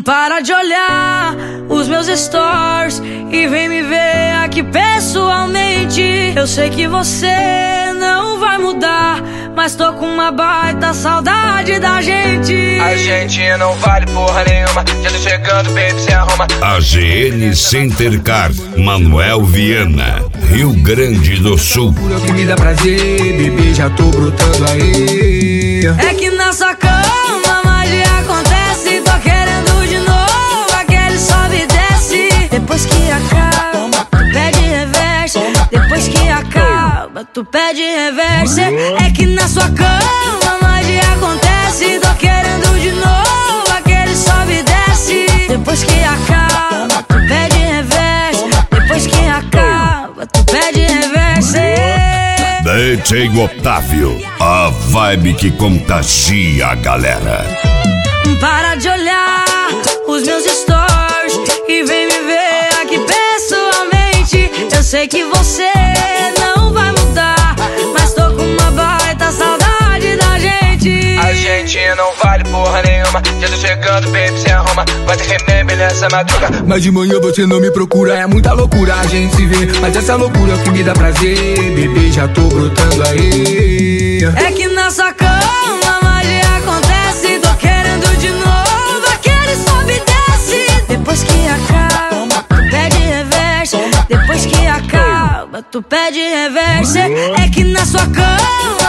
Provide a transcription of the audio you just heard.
Para de olhar os meus stories e vem me ver aqui pessoalmente. Eu sei que você não vai mudar, mas tô com uma baita saudade da gente. A gente não vale porra nenhuma, já tô chegando, baby, se arruma. AGN Center Car, Manuel Viana, Rio Grande do Sul. Pura que me dá prazer, bebê, já tô brotando aí. É que na sua cama magia acontece, tô querendo de novo aquele sobe e desce. Depois que acaba, tu pede reverse. Depois que acaba, tu pede reverse. É que na sua cama magia acontece, tô querendo de novo aquele sobe e desce. Depois que acaba, tu pede reverse. Depois que acaba, tu pede reverse. DJ Otávio, a vibe que contagia a galera. Para de olhar os meus stories e vem me ver aqui pessoalmente. Eu sei que você não vai mudar, mas tô com uma baita saudade da gente. A gente não vale porra nenhuma, já tô chegando, baby, se arruma. Vai ter remember nessa madruga. Mas de manhã você não me procura, é muita loucura a gente se vê. Mas essa loucura que me dá prazer, bebê, já tô brotando aí. É que na sua cama magia acontece, tô querendo de novo aquele sobe e desce. Depois que acaba, tu pede reverse. Depois que acaba, tu pede reverse. É que na sua cama